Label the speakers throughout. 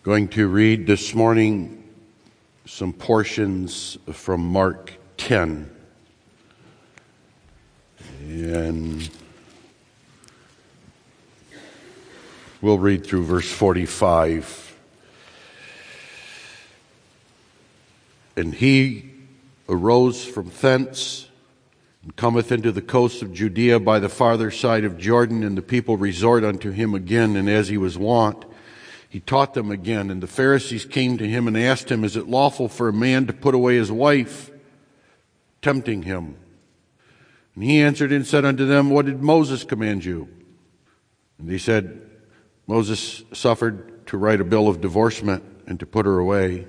Speaker 1: Going to read this morning some portions from Mark 10. And we'll read through verse 45. And he arose from thence and cometh into the coast of Judea by the farther side of Jordan, and the people resort unto him again, and as he was wont, he taught them again. And the Pharisees came to him and asked him, Is it lawful for a man to put away his wife? Tempting him. And he answered and said unto them, What did Moses command you? And they said, Moses suffered to write a bill of divorcement and to put her away.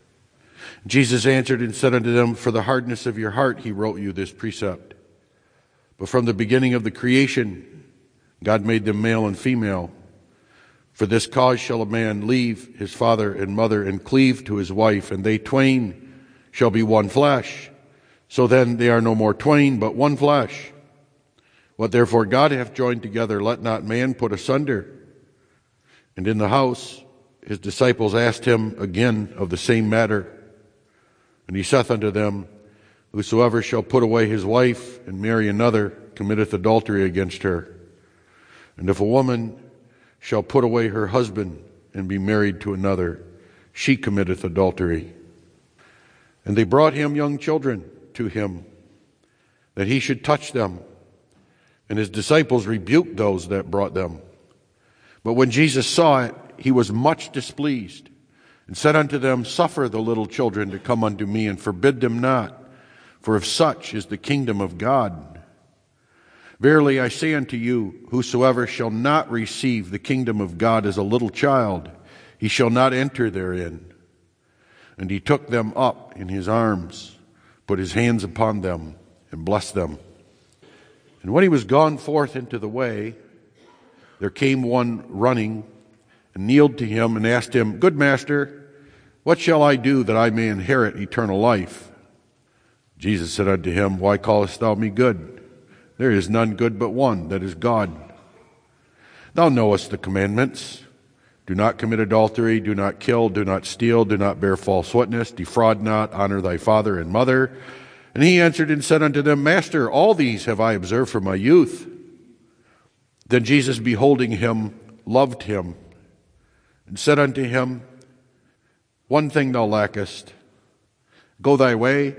Speaker 1: Jesus answered and said unto them, For the hardness of your heart he wrote you this precept. But from the beginning of the creation, God made them male and female. For this cause shall a man leave his father and mother and cleave to his wife, and they twain shall be one flesh. So then they are no more twain, but one flesh. What therefore God hath joined together, let not man put asunder. And in the house his disciples asked him again of the same matter. And he saith unto them, Whosoever shall put away his wife and marry another committeth adultery against her. And if a woman shall put away her husband and be married to another, she committeth adultery. And they brought him young children to him, that he should touch them. And his disciples rebuked those that brought them. But when Jesus saw it, he was much displeased, and said unto them, Suffer the little children to come unto me, and forbid them not, for of such is the kingdom of God. Verily I say unto you, whosoever shall not receive the kingdom of God as a little child, he shall not enter therein. And he took them up in his arms, put his hands upon them, and blessed them. And when he was gone forth into the way, there came one running, and kneeled to him, and asked him, Good master, what shall I do that I may inherit eternal life? Jesus said unto him, Why callest thou me good? There is none good but one, that is God. Thou knowest the commandments. Do not commit adultery, do not kill, do not steal, do not bear false witness, defraud not, honor thy father and mother. And he answered and said unto them, Master, all these have I observed from my youth. Then Jesus, beholding him, loved him, and said unto him, One thing thou lackest. Go thy way,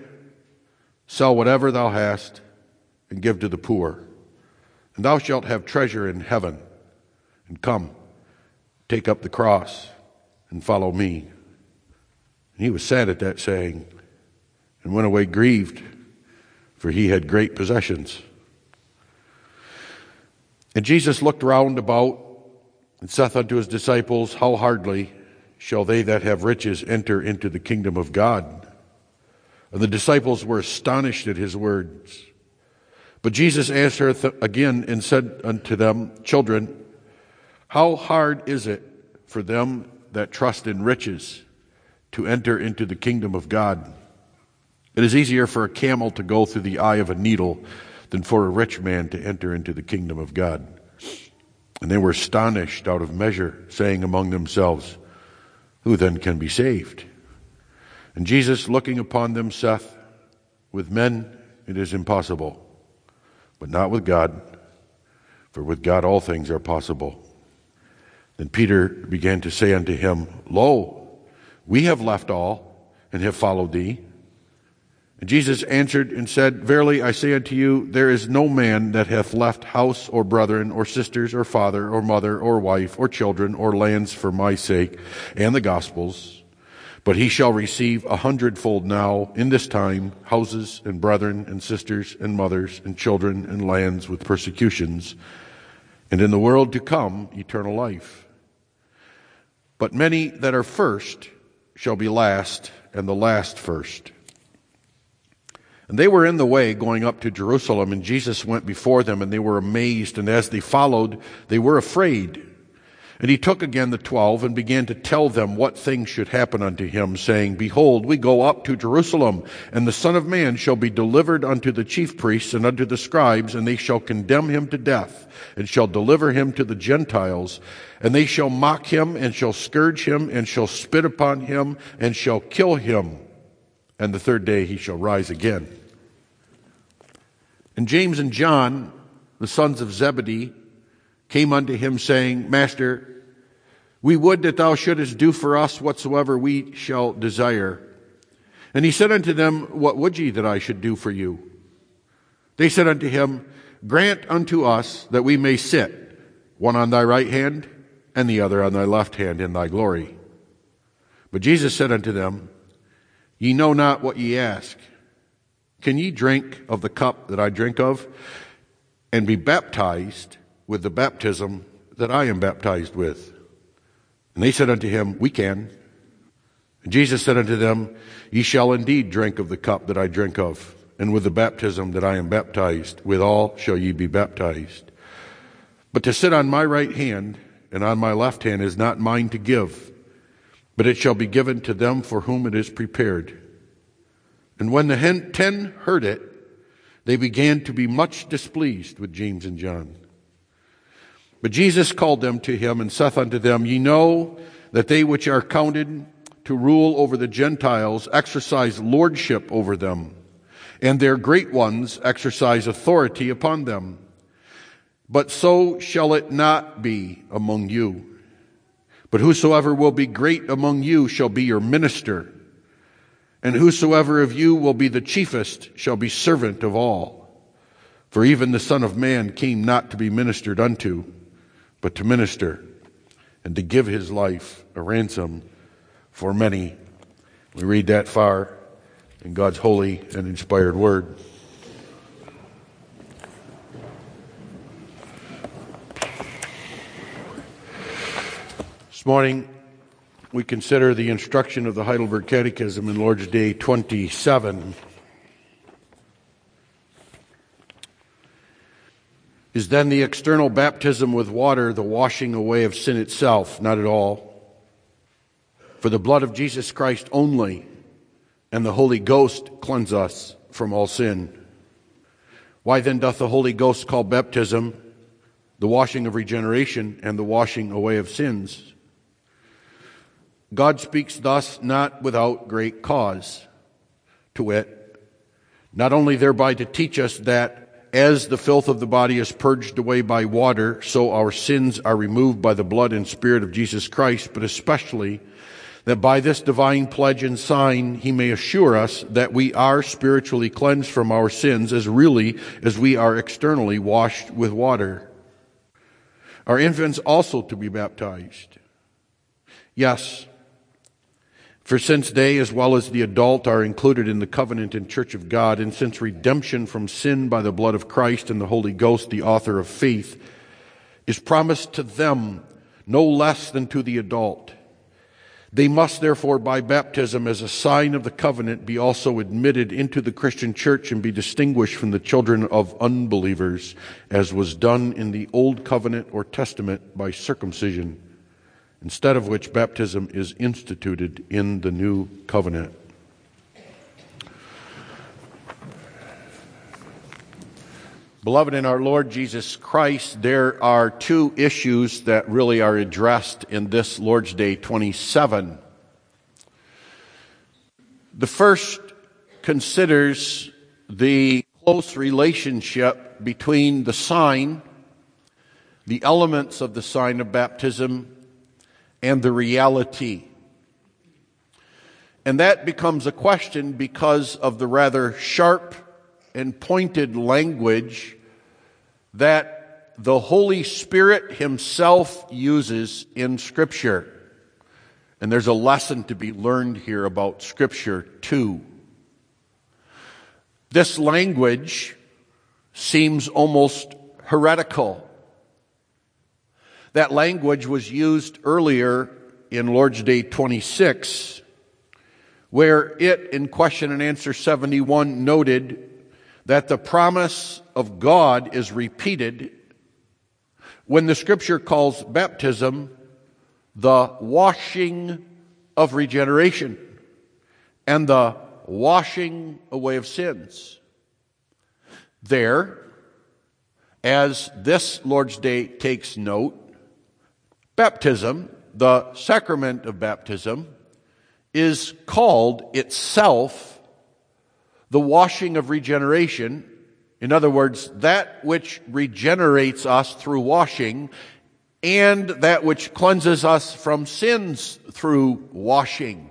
Speaker 1: sell whatever thou hast, and give to the poor, and thou shalt have treasure in heaven. And come, take up the cross, and follow me. And he was sad at that saying, and went away grieved, for he had great possessions. And Jesus looked round about, and saith unto his disciples, How hardly shall they that have riches enter into the kingdom of God? And the disciples were astonished at his words. But Jesus answereth again and said unto them, Children, how hard is it for them that trust in riches to enter into the kingdom of God? It is easier for a camel to go through the eye of a needle than for a rich man to enter into the kingdom of God. And they were astonished out of measure, saying among themselves, Who then can be saved? And Jesus, looking upon them, saith, With men it is impossible, but not with God, for with God all things are possible. Then Peter began to say unto him, Lo, we have left all, and have followed thee. And Jesus answered and said, Verily I say unto you, there is no man that hath left house or brethren or sisters or father or mother or wife or children or lands for my sake and the gospel's, but he shall receive 100-fold now in this time houses and brethren and sisters and mothers and children and lands with persecutions, and in the world to come eternal life. But many that are first shall be last, and the last first. And they were in the way going up to Jerusalem, and Jesus went before them, and they were amazed, and as they followed, they were afraid. And he took again the 12 and began to tell them what things should happen unto him, saying, Behold, we go up to Jerusalem, and the Son of Man shall be delivered unto the chief priests and unto the scribes, and they shall condemn him to death, and shall deliver him to the Gentiles. And they shall mock him, and shall scourge him, and shall spit upon him, and shall kill him. And the third day he shall rise again. And James and John, the sons of Zebedee, came unto him, saying, Master, we would that thou shouldest do for us whatsoever we shall desire. And he said unto them, What would ye that I should do for you? They said unto him, Grant unto us that we may sit, one on thy right hand, and the other on thy left hand in thy glory. But Jesus said unto them, Ye know not what ye ask. Can ye drink of the cup that I drink of, and be baptized with the baptism that I am baptized with? And they said unto him, We can. And Jesus said unto them, Ye shall indeed drink of the cup that I drink of, and with the baptism that I am baptized, withal shall ye be baptized. But to sit on my right hand and on my left hand is not mine to give, but it shall be given to them for whom it is prepared. And when the 10 heard it, they began to be much displeased with James and John. But Jesus called them to him, and saith unto them, Ye know that they which are counted to rule over the Gentiles exercise lordship over them, and their great ones exercise authority upon them. But so shall it not be among you. But whosoever will be great among you shall be your minister, and whosoever of you will be the chiefest shall be servant of all. For even the Son of Man came not to be ministered unto, but to minister, and to give his life a ransom for many. We read that far in God's holy and inspired word. This morning, we consider the instruction of the Heidelberg Catechism in Lord's Day 27. Is then the external baptism with water the washing away of sin itself? Not at all. For the blood of Jesus Christ only and the Holy Ghost cleanse us from all sin. Why then doth the Holy Ghost call baptism the washing of regeneration and the washing away of sins? God speaks thus not without great cause, to wit, not only thereby to teach us that as the filth of the body is purged away by water, so our sins are removed by the blood and Spirit of Jesus Christ, but especially that by this divine pledge and sign he may assure us that we are spiritually cleansed from our sins as really as we are externally washed with water. Are infants also to be baptized? Yes. For since they, as well as the adult, are included in the covenant and church of God, and since redemption from sin by the blood of Christ and the Holy Ghost, the author of faith, is promised to them no less than to the adult, they must therefore by baptism as a sign of the covenant be also admitted into the Christian church and be distinguished from the children of unbelievers, as was done in the old covenant or testament by circumcision, instead of which baptism is instituted in the new covenant. Beloved in our Lord Jesus Christ, there are two issues that really are addressed in this Lord's Day 27. The first considers the close relationship between the sign, the elements of the sign of baptism, and the reality. And that becomes a question because of the rather sharp and pointed language that the Holy Spirit himself uses in Scripture. And there's a lesson to be learned here about Scripture too. This language seems almost heretical. That language was used earlier in Lord's Day 26, where it, in question and answer 71, noted that the promise of God is repeated when the Scripture calls baptism the washing of regeneration and the washing away of sins. There, as this Lord's Day takes note, baptism, the sacrament of baptism, is called itself the washing of regeneration. In other words, that which regenerates us through washing and that which cleanses us from sins through washing,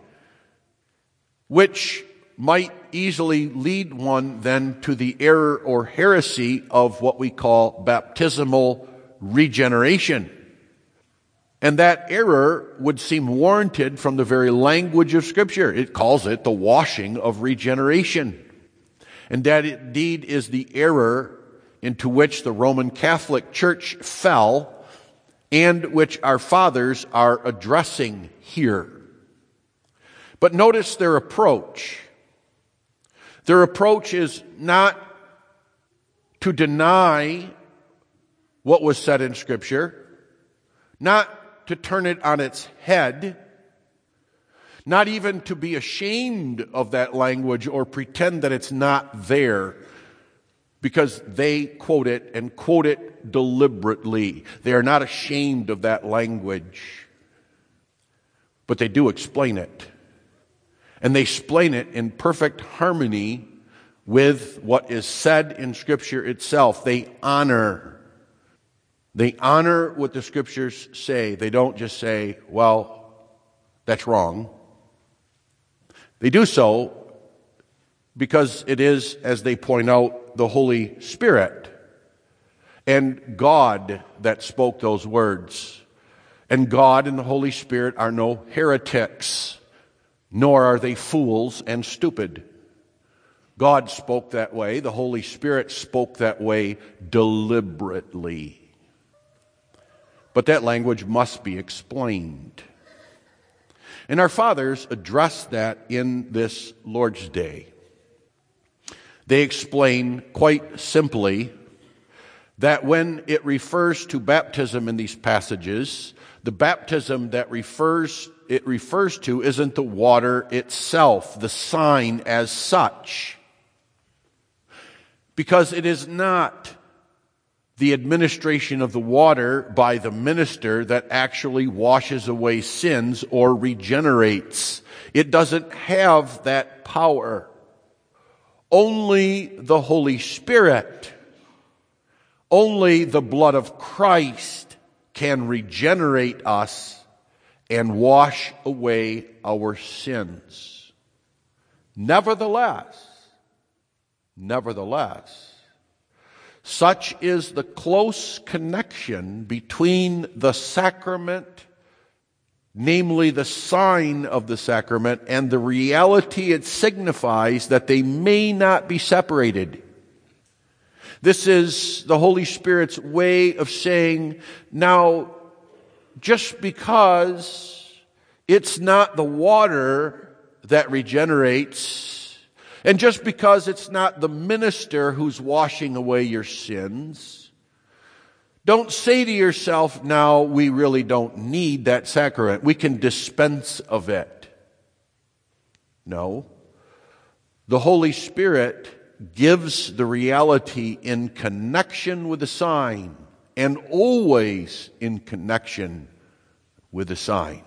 Speaker 1: which might easily lead one then to the error or heresy of what we call baptismal regeneration. And that error would seem warranted from the very language of Scripture. It calls it the washing of regeneration. And that indeed is the error into which the Roman Catholic Church fell and which our fathers are addressing here. But notice their approach. Their approach is not to deny what was said in Scripture, not to turn it on its head, not even to be ashamed of that language or pretend that it's not there, because they quote it and quote it deliberately. They are not ashamed of that language, but they do explain it. And they explain it in perfect harmony with what is said in Scripture itself. They honor what the Scriptures say. They don't just say, well, that's wrong. They do so because it is, as they point out, the Holy Spirit and God that spoke those words. And God and the Holy Spirit are no heretics, nor are they fools and stupid. God spoke that way. The Holy Spirit spoke that way deliberately. But that language must be explained. And our fathers addressed that in this Lord's Day. They explain quite simply that when it refers to baptism in these passages, the baptism that it refers to isn't the water itself, the sign as such. Because it is not the administration of the water by the minister that actually washes away sins or regenerates. It doesn't have that power. Only the Holy Spirit, only the blood of Christ can regenerate us and wash away our sins. Nevertheless, such is the close connection between the sacrament, namely the sign of the sacrament, and the reality it signifies, that they may not be separated. This is the Holy Spirit's way of saying, now, just because it's not the water that regenerates, and just because it's not the minister who's washing away your sins, don't say to yourself, now we really don't need that sacrament. We can dispense of it. No. The Holy Spirit gives the reality in connection with the sign, and always in connection with the sign.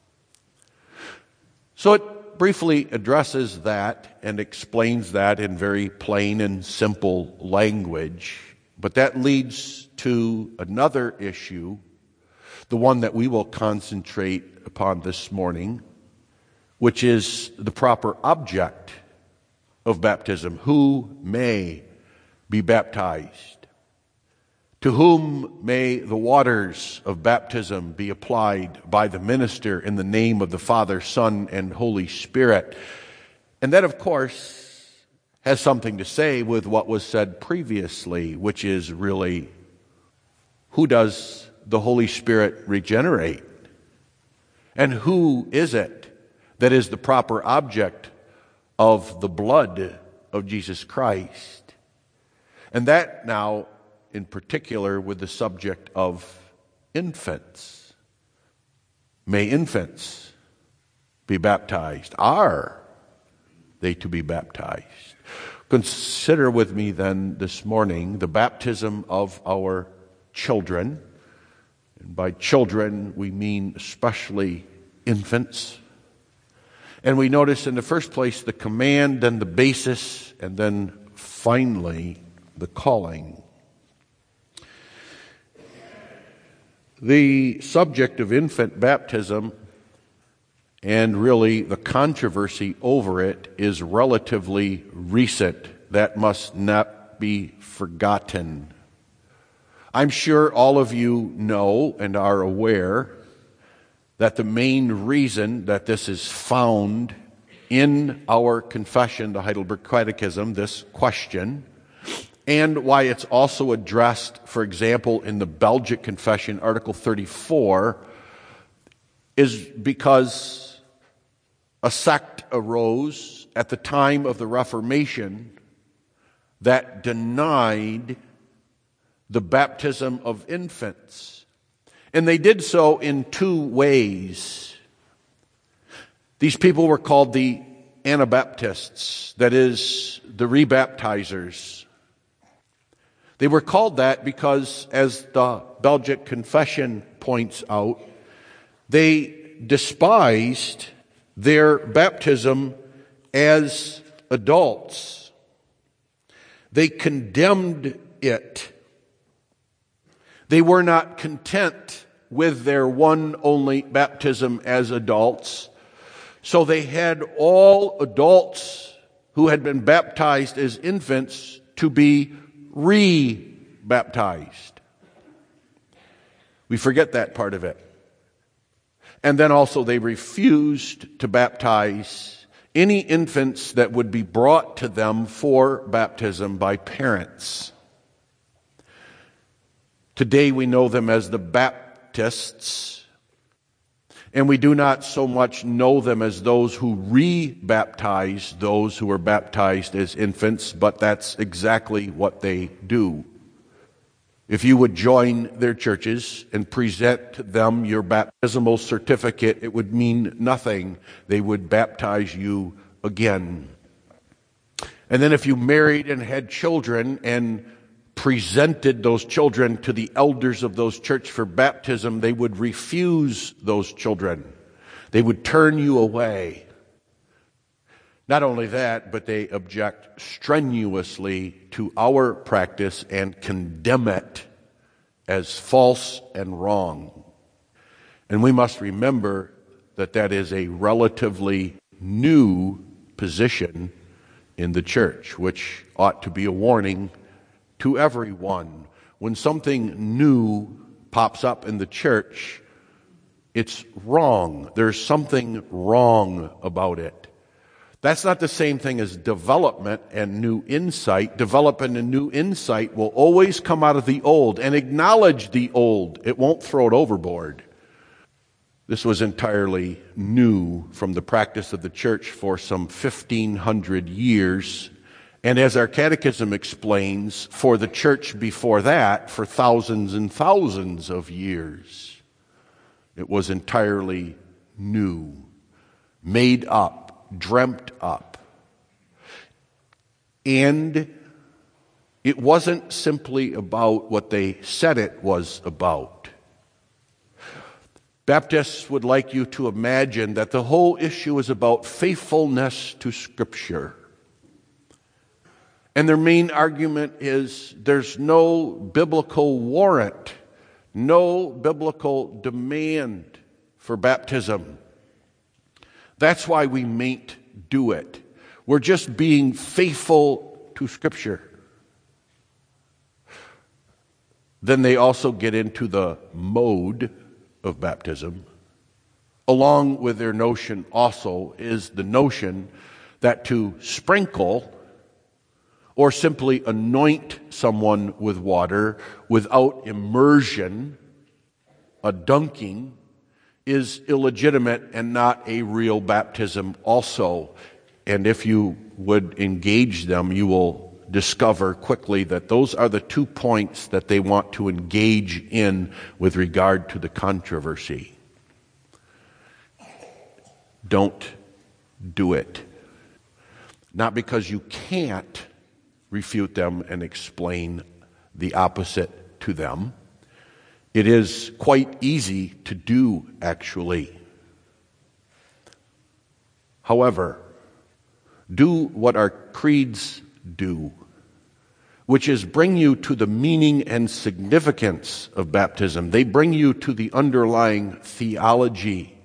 Speaker 1: So it briefly addresses that and explains that in very plain and simple language. But that leads to another issue, the one that we will concentrate upon this morning, which is the proper object of baptism. Who may be baptized? To whom may the waters of baptism be applied by the minister in the name of the Father, Son, and Holy Spirit? And that, of course, has something to say with what was said previously, which is really, who does the Holy Spirit regenerate? And who is it that is the proper object of the blood of Jesus Christ? And that now, in particular, with the subject of infants. may infants be baptized? Are they to be baptized? Consider with me then this morning the baptism of our children. And by children we mean especially infants. And we notice in the first place the command, then the basis, and then finally the calling. The subject of infant baptism, and really the controversy over it, is relatively recent. That must not be forgotten. I'm sure all of you know and are aware that the main reason that this is found in our confession, the Heidelberg Catechism, this question, and why it's also addressed, for example, in the Belgic Confession, Article 34, is because a sect arose at the time of the Reformation that denied the baptism of infants. And they did so in two ways. These people were called the Anabaptists, that is, the rebaptizers. They were called that because, as the Belgic Confession points out, they despised their baptism as adults. They condemned it. They were not content with their one only baptism as adults, so they had all adults who had been baptized as infants to be re-baptized. We forget that part of it. And then also they refused to baptize any infants that would be brought to them for baptism by parents. Today we know them as the Baptists, and we do not so much know them as those who re-baptize those who were baptized as infants, but that's exactly what they do. If you would join their churches and present them your baptismal certificate, it would mean nothing. They would baptize you again. And then if you married and had children and presented those children to the elders of those churches for baptism, they would refuse those children. They would turn you away. Not only that, but they object strenuously to our practice and condemn it as false and wrong. And we must remember that that is a relatively new position in the church, which ought to be a warning to everyone. When something new pops up in the church, it's wrong. There's something wrong about it. That's not the same thing as development and new insight. Development and new insight will always come out of the old and acknowledge the old. It won't throw it overboard. This was entirely new from the practice of the church for some 1,500 years. And as our catechism explains, for the church before that, for thousands and thousands of years, it was entirely new, made up, dreamt up. And it wasn't simply about what they said it was about. Baptists would like you to imagine that the whole issue is about faithfulness to Scripture. And their main argument is there's no biblical warrant, no biblical demand for baptism. That's why we mayn't do it. We're just being faithful to Scripture. Then they also get into the mode of baptism. Along with their notion also is the notion that to sprinkle or simply anoint someone with water without immersion, a dunking, is illegitimate and not a real baptism also. And if you would engage them, you will discover quickly that those are the 2 points that they want to engage in with regard to the controversy. don't do it. Not because you can't refute them and explain the opposite to them. It is quite easy to do, actually. However, do what our creeds do, which is bring you to the meaning and significance of baptism. They bring you to the underlying theology.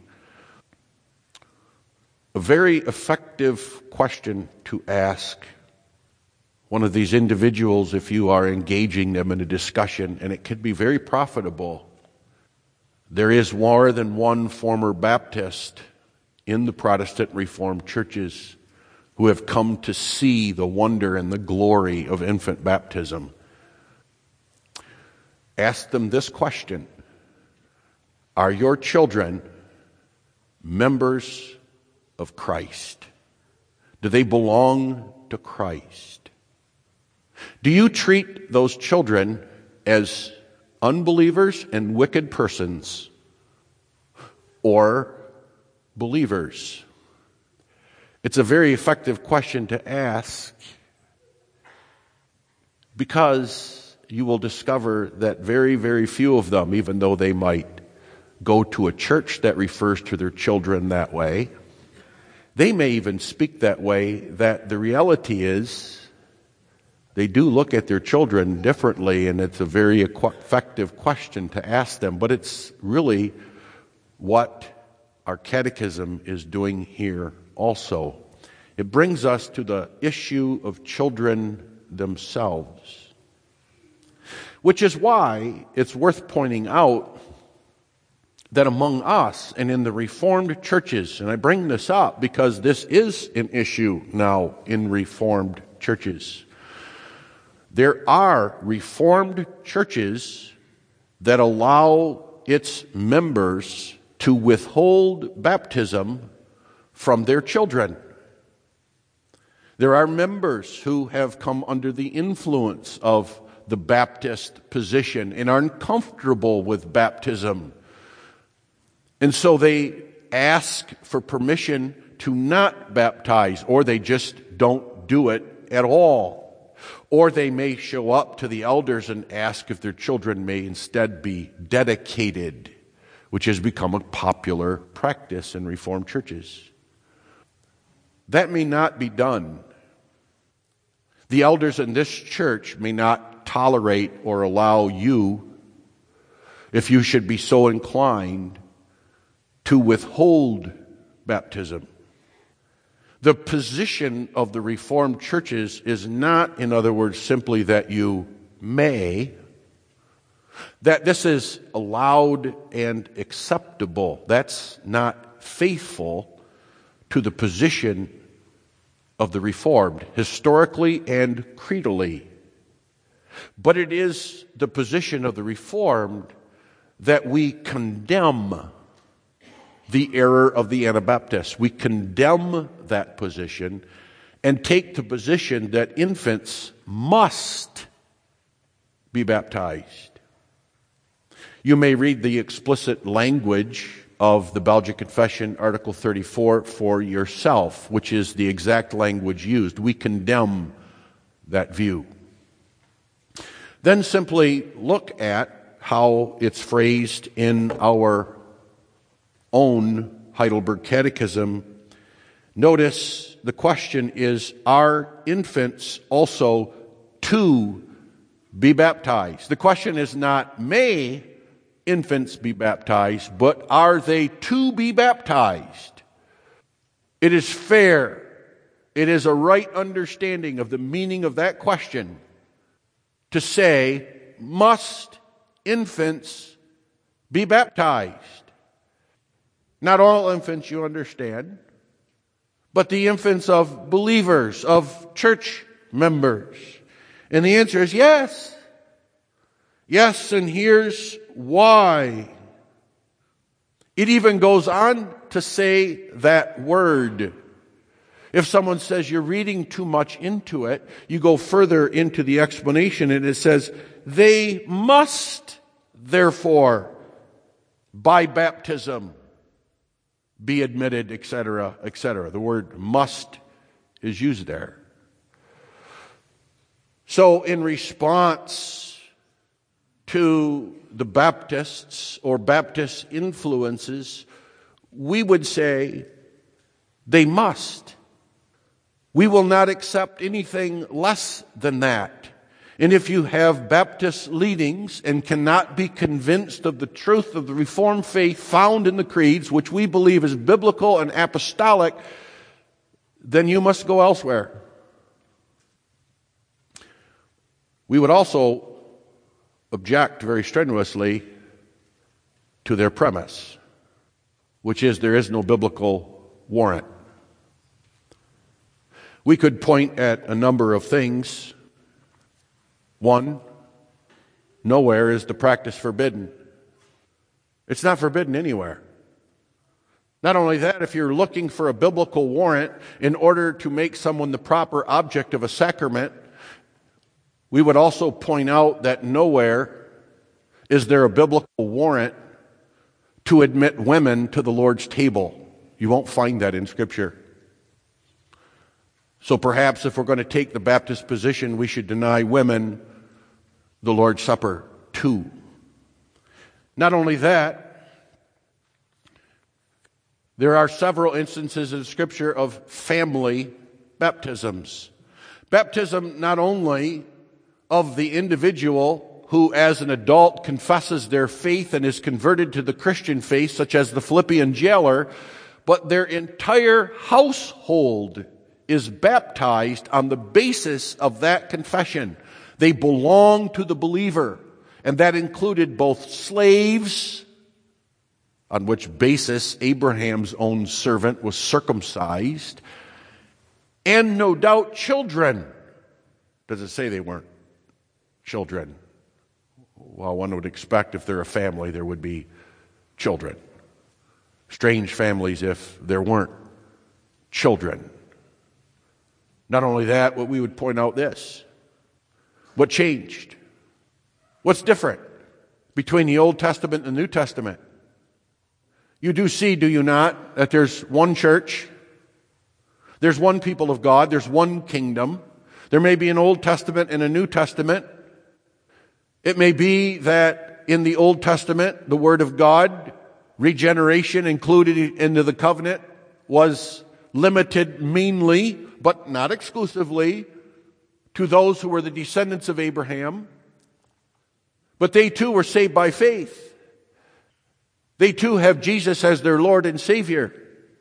Speaker 1: A very effective question to ask one of these individuals if you are engaging them in a discussion, and it can be very profitable. There is more than one former Baptist in the Protestant Reformed churches who have come to see the wonder and the glory of infant baptism. Ask them this question: are your children members of Christ? Do they belong to Christ? Do you treat those children as unbelievers and wicked persons, or believers? It's a very effective question to ask, because you will discover that very, very few of them, even though they might go to a church that refers to their children that way, they may even speak that way, that the reality is they do look at their children differently, and it's a very effective question to ask them. But it's really what our catechism is doing here also. It brings us to the issue of children themselves, which is why it's worth pointing out that among us and in the Reformed churches, and I bring this up because this is an issue now in Reformed churches, there are Reformed churches that allow its members to withhold baptism from their children. There are members who have come under the influence of the Baptist position and are uncomfortable with baptism. And so they ask for permission to not baptize, or they just don't do it at all. Or they may show up to the elders and ask if their children may instead be dedicated, which has become a popular practice in Reformed churches. That may not be done. The elders in this church may not tolerate or allow you, if you should be so inclined, to withhold baptism. The position of the Reformed churches is not, in other words, simply that you may, that this is allowed and acceptable. That's not faithful to the position of the Reformed, historically and creedally. But it is the position of the Reformed that we condemn the error of the Anabaptists. We condemn that position and take the position that infants must be baptized. You may read the explicit language of the Belgian Confession, Article 34, for yourself, which is the exact language used. We condemn that view. Then simply look at how it's phrased in our own Heidelberg Catechism. Notice the question is, are infants also to be baptized? The question is not, may infants be baptized, but are they to be baptized? It is fair, it is a right understanding of the meaning of that question to say, must infants be baptized? Not all infants, you understand, but the infants of believers, of church members. And the answer is yes. Yes, and here's why. It even goes on to say that word. If someone says you're reading too much into it, you go further into the explanation and it says, they must, therefore, by baptism, be admitted, etc., etc. The word must is used there. So in response to the Baptists or Baptist influences, we would say they must. We will not accept anything less than that. And if you have Baptist leadings and cannot be convinced of the truth of the Reformed faith found in the creeds, which we believe is biblical and apostolic, then you must go elsewhere. We would also object very strenuously to their premise, which is there is no biblical warrant. We could point at a number of things. One, nowhere is the practice forbidden. It's not forbidden anywhere. Not only that, if you're looking for a biblical warrant in order to make someone the proper object of a sacrament, we would also point out that nowhere is there a biblical warrant to admit women to the Lord's table. You won't find that in Scripture. So perhaps if we're going to take the Baptist position, we should deny women the Lord's Supper too. Not only that, there are several instances in Scripture of family baptisms. Baptism not only of the individual who as an adult confesses their faith and is converted to the Christian faith, such as the Philippian jailer, but their entire household is baptized on the basis of that confession. They belong to the believer, and that included both slaves, on which basis Abraham's own servant was circumcised, and no doubt children. Does it say they weren't children? Well, one would expect if they're a family, there would be children. Strange families if there weren't children. Not only that, but we would point out this. What changed? What's different between the Old Testament and the New Testament? You do see, do you not, that there's one church, there's one people of God, there's one kingdom. There may be an Old Testament and a New Testament. It may be that in the Old Testament, the Word of God, regeneration included into the covenant, was limited mainly, but not exclusively, to those who were the descendants of Abraham. But they too were saved by faith. They too have Jesus as their Lord and Savior.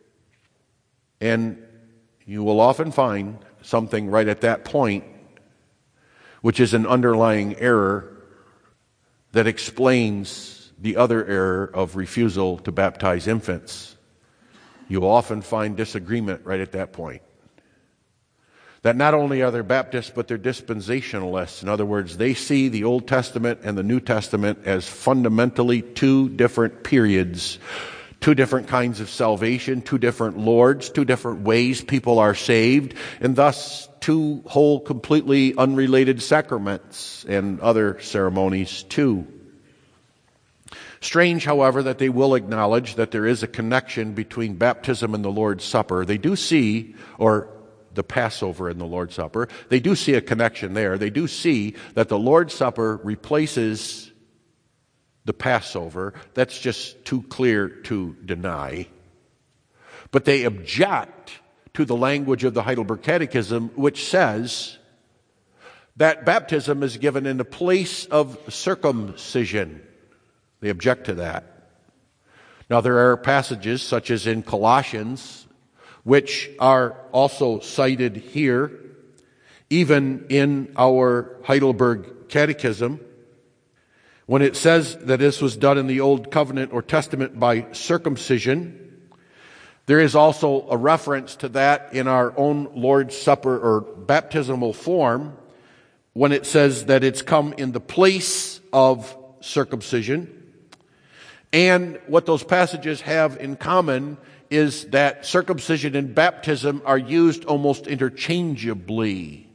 Speaker 1: And you will often find something right at that point, which is an underlying error that explains the other error of refusal to baptize infants. You will often find disagreement right at that point. That not only are they Baptists, but they're dispensationalists. In other words, they see the Old Testament and the New Testament as fundamentally two different periods, two different kinds of salvation, two different Lords, two different ways people are saved, and thus two whole completely unrelated sacraments and other ceremonies too. Strange, however, that they will acknowledge that there is a connection between baptism and the Lord's Supper. They do see, or the Passover and the Lord's Supper, they do see a connection there. They do see that the Lord's Supper replaces the Passover. That's just too clear to deny. But they object to the language of the Heidelberg Catechism, which says that baptism is given in the place of circumcision. They object to that. Now, there are passages, such as in Colossians, which are also cited here, even in our Heidelberg Catechism, when it says that this was done in the Old Covenant or Testament by circumcision. There is also a reference to that in our own Lord's Supper or baptismal form, when it says that it's come in the place of circumcision. And what those passages have in common is that circumcision and baptism are used almost interchangeably.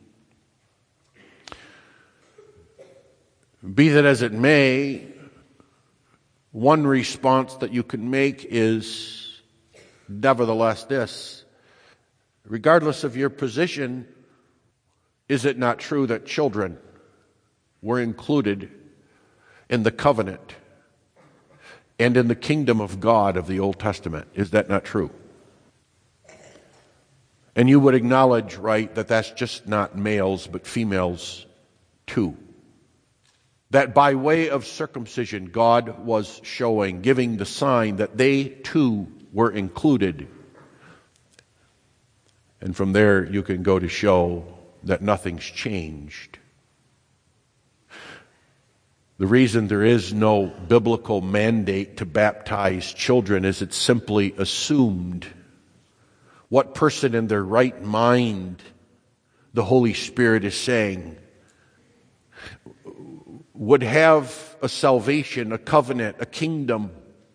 Speaker 1: Be that as it may, one response that you can make is Nevertheless, this, regardless of your position, is it not true that children were included in the covenant and in the kingdom of God of the Old Testament? Is that not true? And you would acknowledge, right, that that's just not males, but females too. That by way of circumcision, God was showing, giving the sign that they too were included. And from there you can go to show that nothing's changed. The reason there is no biblical mandate to baptize children is it's simply assumed. What person in their right mind, the Holy Spirit is saying, would have a salvation, a covenant, a kingdom,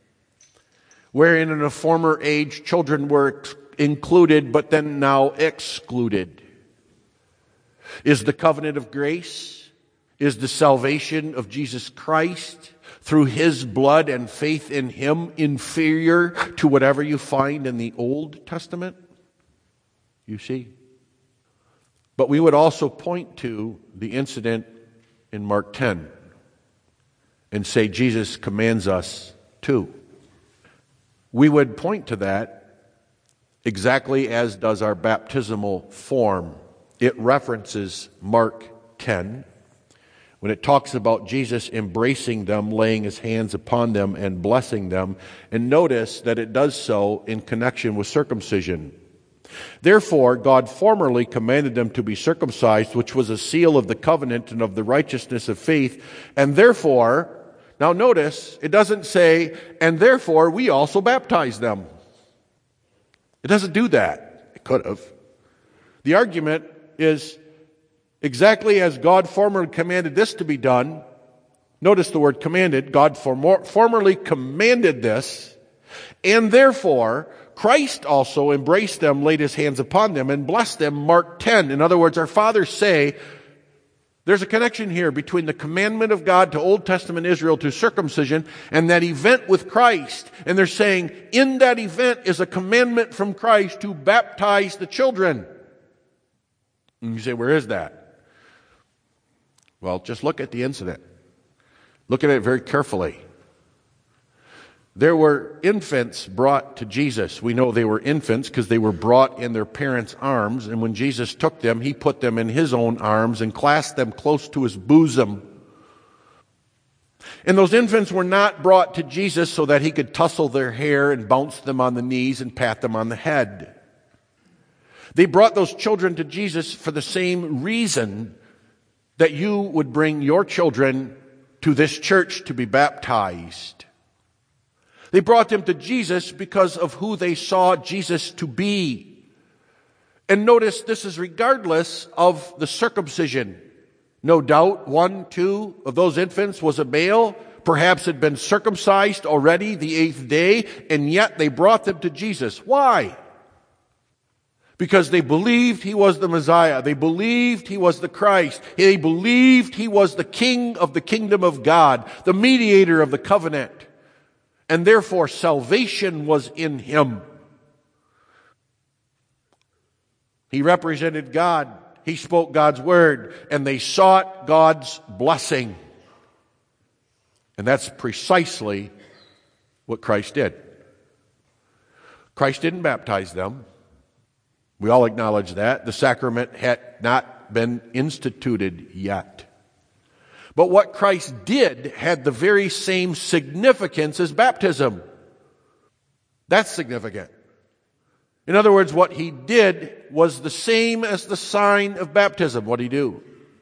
Speaker 1: wherein in a former age children were included but then now excluded? Is the covenant of grace, is the salvation of Jesus Christ through His blood and faith in Him inferior to whatever you find in the Old Testament? You see? But we would also point to the incident in Mark 10 and say Jesus commands us to. We would point to that exactly as does our baptismal form. It references Mark 10 when it talks about Jesus embracing them, laying His hands upon them and blessing them. And notice that it does so in connection with circumcision. Therefore, God formerly commanded them to be circumcised, which was a seal of the covenant and of the righteousness of faith. And therefore, now notice, it doesn't say, and therefore we also baptize them. It doesn't do that. It could have. The argument is exactly as God formerly commanded this to be done. Notice the word commanded. God formerly commanded this, and therefore Christ also embraced them, laid His hands upon them, and blessed them. Mark 10. In other words, our fathers say there's a connection here between the commandment of God to Old Testament Israel to circumcision and that event with Christ. And they're saying in that event is a commandment from Christ to baptize the children. And you say, where is that? Well, just look at the incident. Look at it very carefully. There were infants brought to Jesus. We know they were infants because they were brought in their parents' arms. And when Jesus took them, He put them in His own arms and clasped them close to His bosom. And those infants were not brought to Jesus so that He could tussle their hair and bounce them on the knees and pat them on the head. They brought those children to Jesus for the same reason that you would bring your children to this church to be baptized. They brought them to Jesus because of who they saw Jesus to be. And notice this is regardless of the circumcision. No doubt 1, 2 of those infants was a male, perhaps had been circumcised already the 8th day, and yet they brought them to Jesus. Why? Because they believed He was the Messiah. They believed He was the Christ. They believed He was the King of the kingdom of God, the mediator of the covenant. And therefore salvation was in Him. He represented God. He spoke God's word. And they sought God's blessing. And that's precisely what Christ did. Christ didn't baptize them. We all acknowledge that. The sacrament had not been instituted yet. But what Christ did had the very same significance as baptism. That's significant. In other words, what He did was the same as the sign of baptism. What did He do?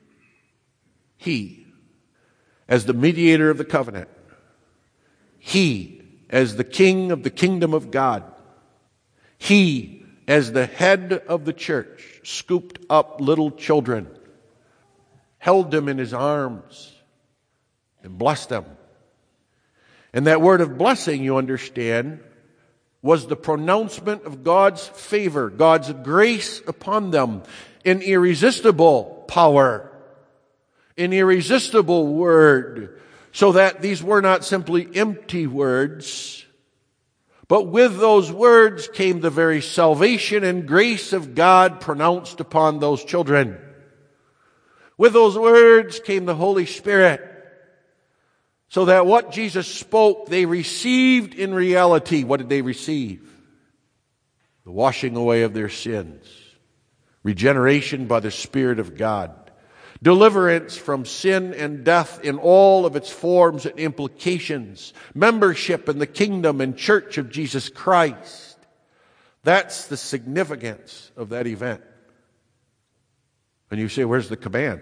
Speaker 1: He, as the mediator of the covenant, He, as the King of the kingdom of God, He, as the head of the church, scooped up little children, held them in His arms, and blessed them. And that word of blessing, you understand, was the pronouncement of God's favor, God's grace upon them, in irresistible power, an irresistible word, so that these were not simply empty words, But with those words came the very salvation and grace of God pronounced upon those children. With those words came the Holy Spirit, so that what Jesus spoke, they received in reality. What did they receive? The washing away of their sins, regeneration by the Spirit of God, deliverance from sin and death in all of its forms and implications, membership in the kingdom and church of Jesus Christ. That's the significance of that event. And you say, where's the command?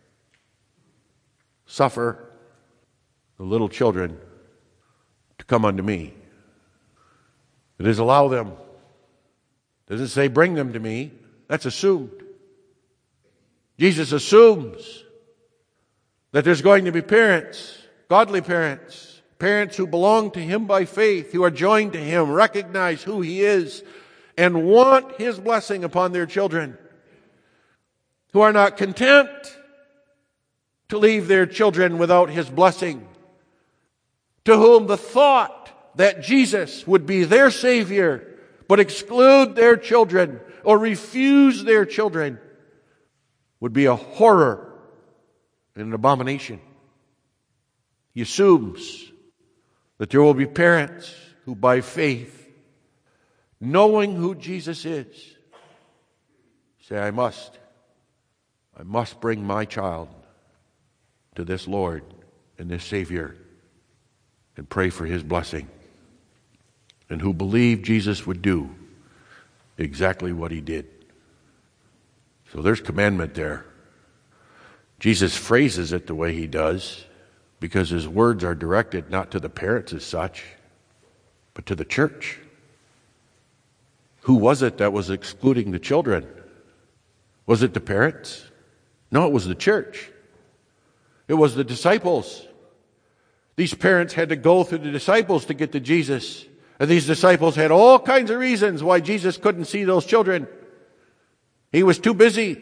Speaker 1: Suffer the little children to come unto me. It is allow them. It doesn't say bring them to me. That's assumed. Jesus assumes that there's going to be parents, godly parents, parents who belong to Him by faith, who are joined to Him, recognize who He is, and want His blessing upon their children, who are not content to leave their children without His blessing, to whom the thought that Jesus would be their Savior, but exclude their children or refuse their children, would be a horror and an abomination. He assumes that there will be parents who by faith, knowing who Jesus is, say, I must bring my child to this Lord and this Savior and pray for His blessing. And who believe Jesus would do exactly what He did. So there's commandment there. Jesus phrases it the way He does because His words are directed not to the parents as such, but to the church. Who was it that was excluding the children? Was it the parents? No, it was the church. It was the disciples. These parents had to go through the disciples to get to Jesus. And these disciples had all kinds of reasons why Jesus couldn't see those children. He was too busy,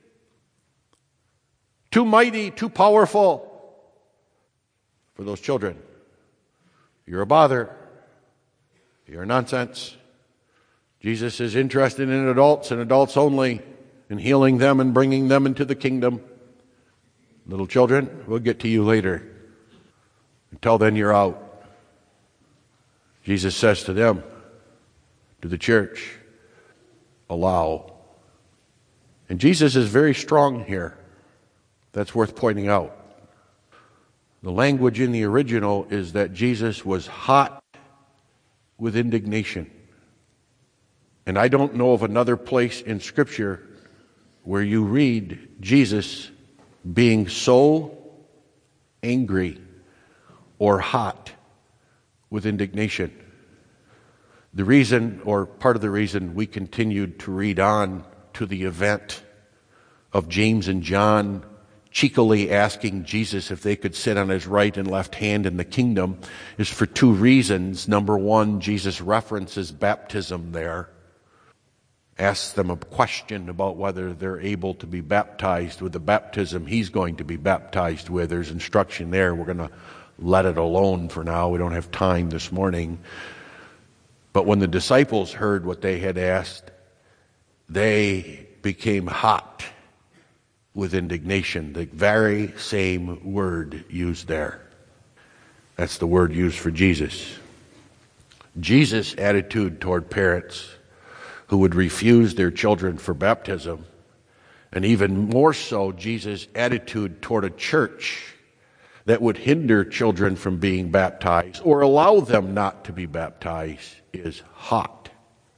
Speaker 1: too mighty, too powerful for those children. You're a bother. You're a nonsense. Jesus is interested in adults and adults only, in healing them and bringing them into the kingdom. Little children, we'll get to you later. Until then, you're out. Jesus says to them, to the church, allow. And Jesus is very strong here. That's worth pointing out. The language in the original is that Jesus was hot with indignation. And I don't know of another place in Scripture where you read Jesus being so angry or hot with indignation. The reason, or part of the reason, we continued to read on to the event of James and John cheekily asking Jesus if they could sit on His right and left hand in the kingdom is for two reasons. Number one, Jesus references baptism there. Asks them a question about whether they're able to be baptized with the baptism He's going to be baptized with. There's instruction there. We're going to let it alone for now. We don't have time this morning. But when the disciples heard what they had asked, they became hot with indignation. The very same word used there. That's the word used for Jesus. Jesus' attitude toward parents who would refuse their children for baptism, and even more so, Jesus' attitude toward a church that would hinder children from being baptized or allow them not to be baptized, is hot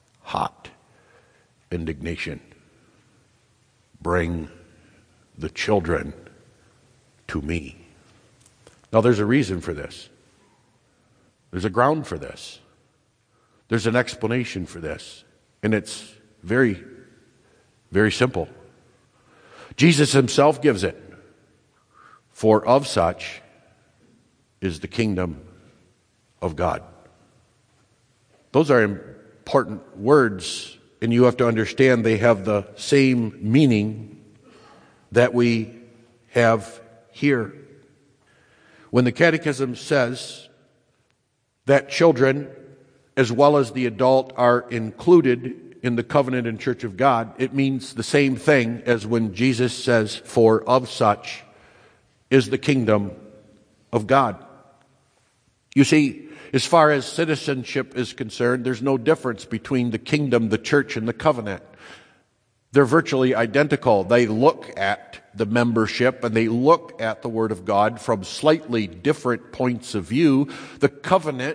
Speaker 1: indignation. Bring the children to me. Now there's a reason for this. There's a ground for this. There's an explanation for this. And it's very, very simple. Jesus Himself gives it. For of such is the kingdom of God. Those are important words, and you have to understand they have the same meaning that we have here. When the Catechism says that children as well as the adult are included in the covenant and church of God, it means the same thing as when Jesus says, "For of such is the kingdom of God." You see, as far as citizenship is concerned, there's no difference between the kingdom, the church, and the covenant. They're virtually identical. They look at the membership and they look at the Word of God from slightly different points of view. The covenant,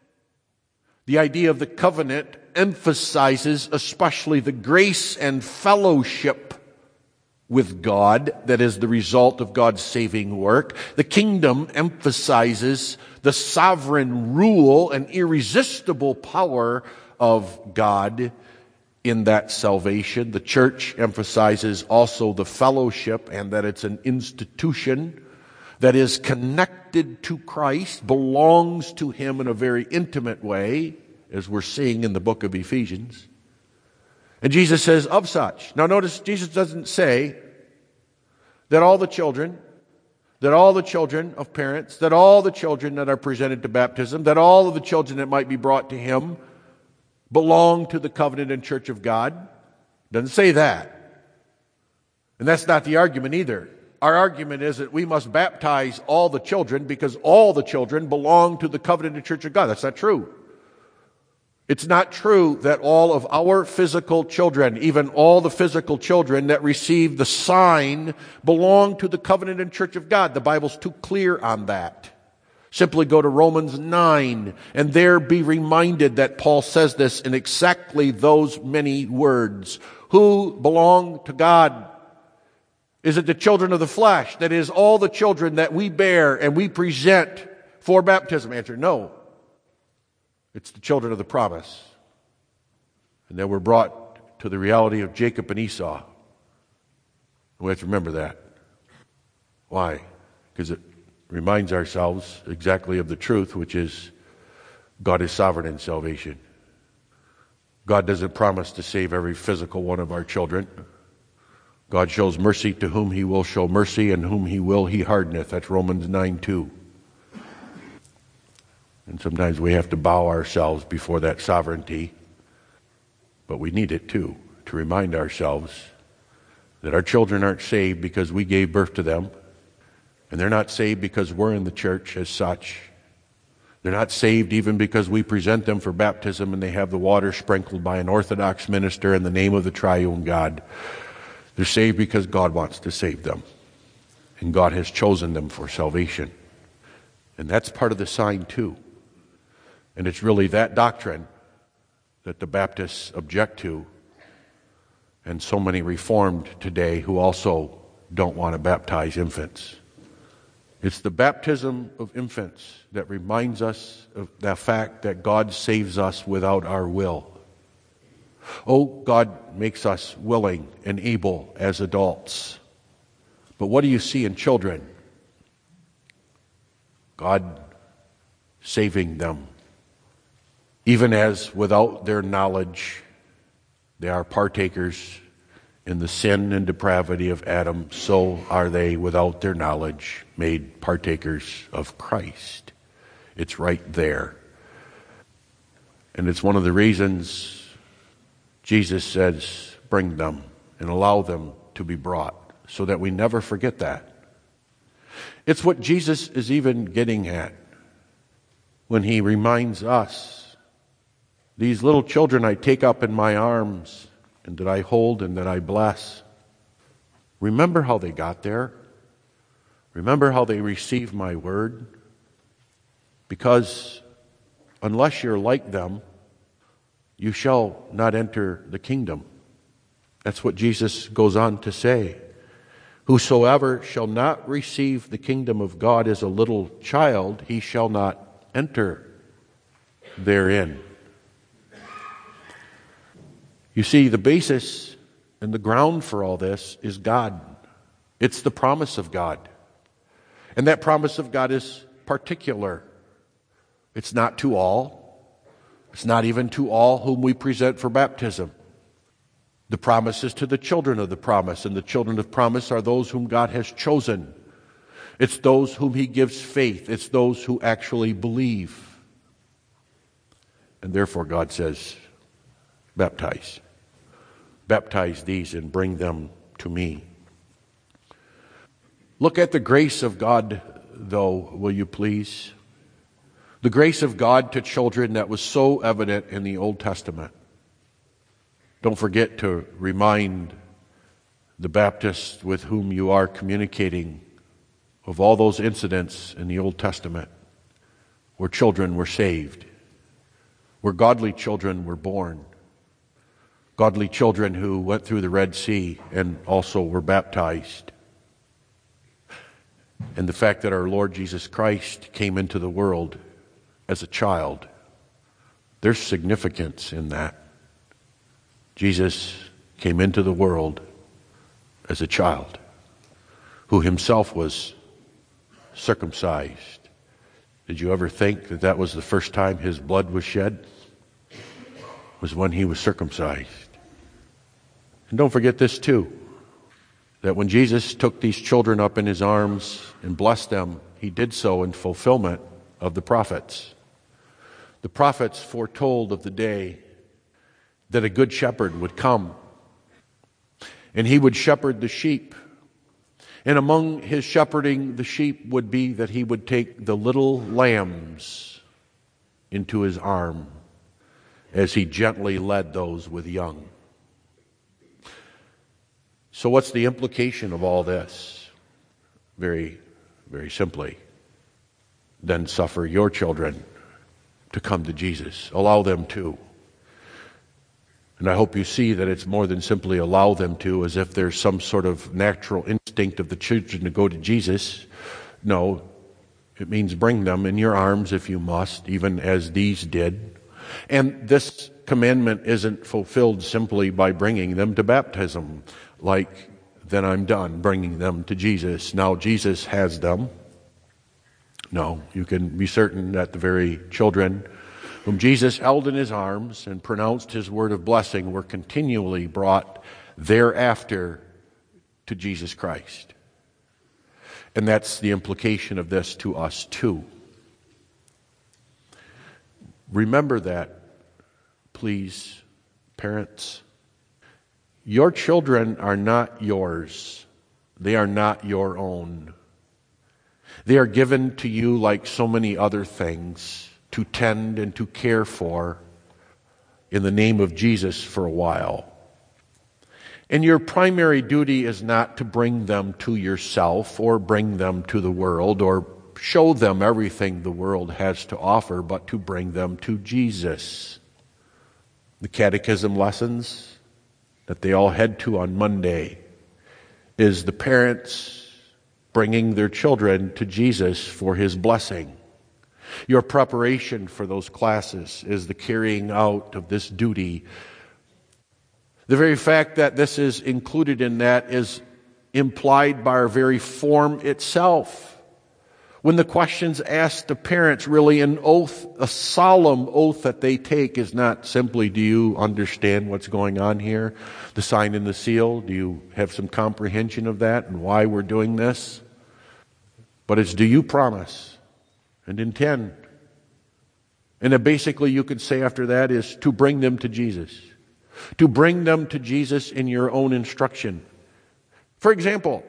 Speaker 1: the idea of the covenant emphasizes especially the grace and fellowship with God that is the result of God's saving work. The kingdom emphasizes the sovereign rule and irresistible power of God in that salvation. The church emphasizes also the fellowship and that it's an institution that is connected to Christ, belongs to Him in a very intimate way, as we're seeing in the book of Ephesians. And Jesus says, "Of such." Now notice, Jesus doesn't say that all the children of parents, that all the children that are presented to baptism, that all of the children that might be brought to Him belong to the covenant and church of God. Doesn't say that. And that's not the argument either. Our argument is that we must baptize all the children because all the children belong to the covenant and church of God. That's not true. It's not true that all of our physical children, even all the physical children that receive the sign, belong to the covenant and church of God. The Bible's too clear on that. Simply go to Romans 9 and there be reminded that Paul says this in exactly those many words. Who belong to God? Is it the children of the flesh? That is, all the children that we bear and we present for baptism? Answer, no. It's the children of the promise. And that we're brought to the reality of Jacob and Esau. We have to remember that. Why? Because it reminds ourselves exactly of the truth, which is God is sovereign in salvation. God doesn't promise to save every physical one of our children. God shows mercy to whom He will show mercy, and whom He will He hardeneth. That's Romans 9:2. And sometimes we have to bow ourselves before that sovereignty, but we need it too, to remind ourselves that our children aren't saved because we gave birth to them, and they're not saved because we're in the church as such. They're not saved even because we present them for baptism and they have the water sprinkled by an Orthodox minister in the name of the triune God. They're saved because God wants to save them, and God has chosen them for salvation. And that's part of the sign too. And it's really that doctrine that the Baptists object to, and so many Reformed today who also don't want to baptize infants. It's the baptism of infants that reminds us of the fact that God saves us without our will. Oh, God makes us willing and able as adults. But what do you see in children? God saving them. Even as without their knowledge, they are partakers in the sin and depravity of Adam, so are they without their knowledge made partakers of Christ. It's right there. And it's one of the reasons Jesus says, bring them and allow them to be brought, so that we never forget that. It's what Jesus is even getting at when He reminds us, these little children I take up in my arms and that I hold and that I bless. Remember how they got there. Remember how they received my word. Because unless you're like them, you shall not enter the kingdom. That's what Jesus goes on to say. Whosoever shall not receive the kingdom of God as a little child, he shall not enter therein. You see, the basis and the ground for all this is God. It's the promise of God. And that promise of God is particular. It's not to all. It's not even to all whom we present for baptism. The promise is to the children of the promise, and the children of promise are those whom God has chosen. It's those whom He gives faith. It's those who actually believe. And therefore God says, baptize. Baptize these and bring them to me. Look at the grace of God, though, will you please? The grace of God to children that was so evident in the Old Testament. Don't forget to remind the Baptists with whom you are communicating of all those incidents in the Old Testament where children were saved, where godly children were born, godly children who went through the Red Sea and also were baptized. And the fact that our Lord Jesus Christ came into the world as a child, there's significance in that. Jesus came into the world as a child who himself was circumcised. Did you ever think that that was the first time his blood was shed? Was when he was circumcised. And don't forget this too, that when Jesus took these children up in his arms and blessed them, he did so in fulfillment of the prophets. The prophets foretold of the day that a good shepherd would come and he would shepherd the sheep. And among his shepherding the sheep would be that he would take the little lambs into his arm as he gently led those with young. So what's the implication of all this? Very, very simply, then suffer your children to come to Jesus. Allow them to. And I hope you see that it's more than simply allow them to, as if there's some sort of natural instinct of the children to go to Jesus. No, it means bring them in your arms if you must, even as these did. And this commandment isn't fulfilled simply by bringing them to baptism, like, then I'm done bringing them to Jesus. Now Jesus has them. No, you can be certain that the very children whom Jesus held in his arms and pronounced his word of blessing were continually brought thereafter to Jesus Christ. And that's the implication of this to us too. Remember that, please, parents. Your children are not yours. They are not your own. They are given to you like so many other things, to tend and to care for in the name of Jesus for a while. And your primary duty is not to bring them to yourself or bring them to the world or show them everything the world has to offer, but to bring them to Jesus. The catechism lessons that they all head to on Monday is the parents bringing their children to Jesus for his blessing. Your preparation for those classes is the carrying out of this duty. The very fact that this is included in that is implied by our very form itself. When the questions asked to parents, really an oath, a solemn oath that they take is not simply, do you understand what's going on here? The sign and the seal, do you have some comprehension of that and why we're doing this? But it's, do you promise and intend? And then basically you could say after that is to bring them to Jesus. To bring them to Jesus in your own instruction. For example,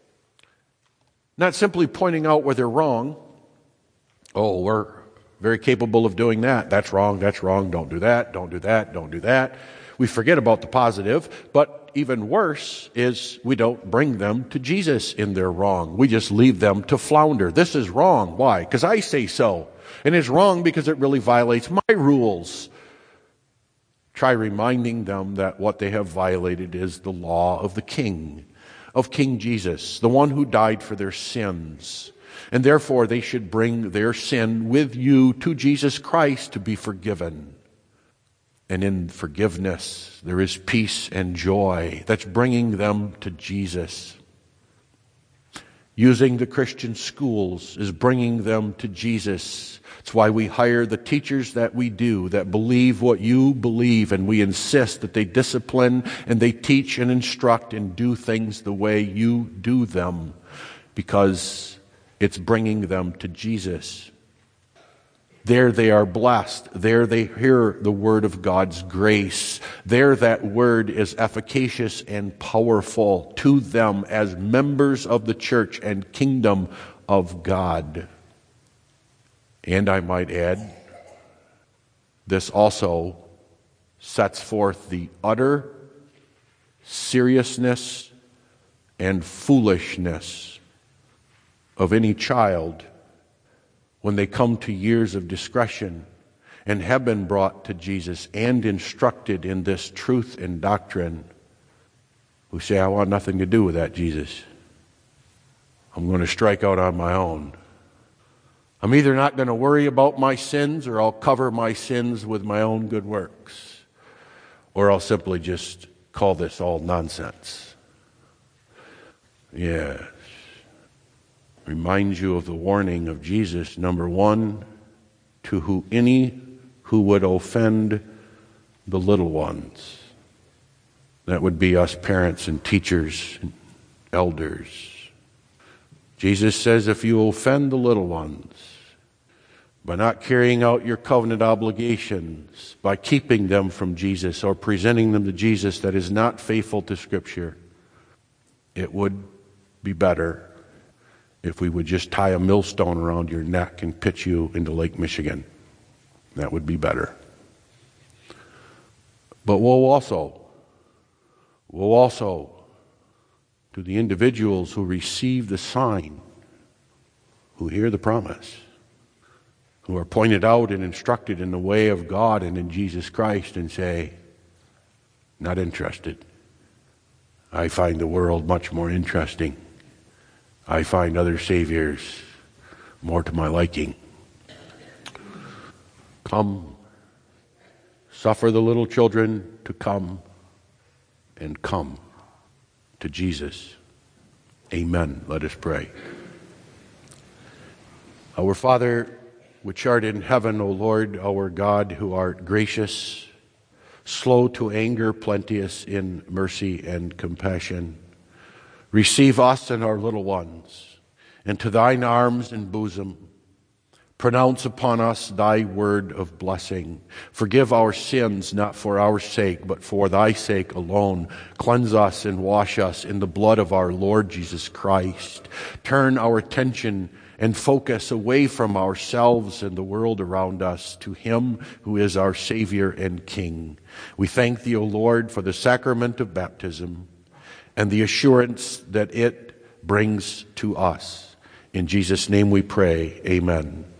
Speaker 1: not simply pointing out where they're wrong. Oh, we're very capable of doing that. That's wrong, don't do that, don't do that, don't do that. We forget about the positive, but even worse is we don't bring them to Jesus in their wrong. We just leave them to flounder. This is wrong. Why? Because I say so. And it's wrong because it really violates my rules. Try reminding them that what they have violated is the law of the King, of King Jesus, the one who died for their sins. And therefore they should bring their sin with you to Jesus Christ to be forgiven. And in forgiveness, there is peace and joy. That's bringing them to Jesus. Using the Christian schools is bringing them to Jesus. It's why we hire the teachers that we do, that believe what you believe, and we insist that they discipline and they teach and instruct and do things the way you do them, because it's bringing them to Jesus. There they are blessed. There they hear the word of God's grace. There that word is efficacious and powerful to them as members of the church and kingdom of God. And I might add, this also sets forth the utter seriousness and foolishness of any child when they come to years of discretion and have been brought to Jesus and instructed in this truth and doctrine, who say, I want nothing to do with that, Jesus. I'm going to strike out on my own. I'm either not going to worry about my sins, or I'll cover my sins with my own good works, or I'll simply just call this all nonsense. Yes. Reminds you of the warning of Jesus, number one, to any who would offend the little ones. That would be us parents and teachers and elders. Jesus says, if you offend the little ones by not carrying out your covenant obligations, by keeping them from Jesus or presenting them to Jesus that is not faithful to Scripture, it would be better if we would just tie a millstone around your neck and pitch you into Lake Michigan. That would be better. But woe also to the individuals who receive the sign, who hear the promise, who are pointed out and instructed in the way of God and in Jesus Christ, and say, not interested. I find the world much more interesting. I find other saviors more to my liking. Come, suffer the little children to come, and come to Jesus. Amen. Let us pray. Our Father, which art in heaven, O Lord, our God, who art gracious, slow to anger, plenteous in mercy and compassion, receive us and our little ones into thine arms and bosom. Pronounce upon us thy word of blessing. Forgive our sins, not for our sake, but for thy sake alone. Cleanse us and wash us in the blood of our Lord Jesus Christ. Turn our attention and focus away from ourselves and the world around us to him who is our Savior and King. We thank thee, O Lord, for the sacrament of baptism and the assurance that it brings to us. In Jesus' name we pray, amen.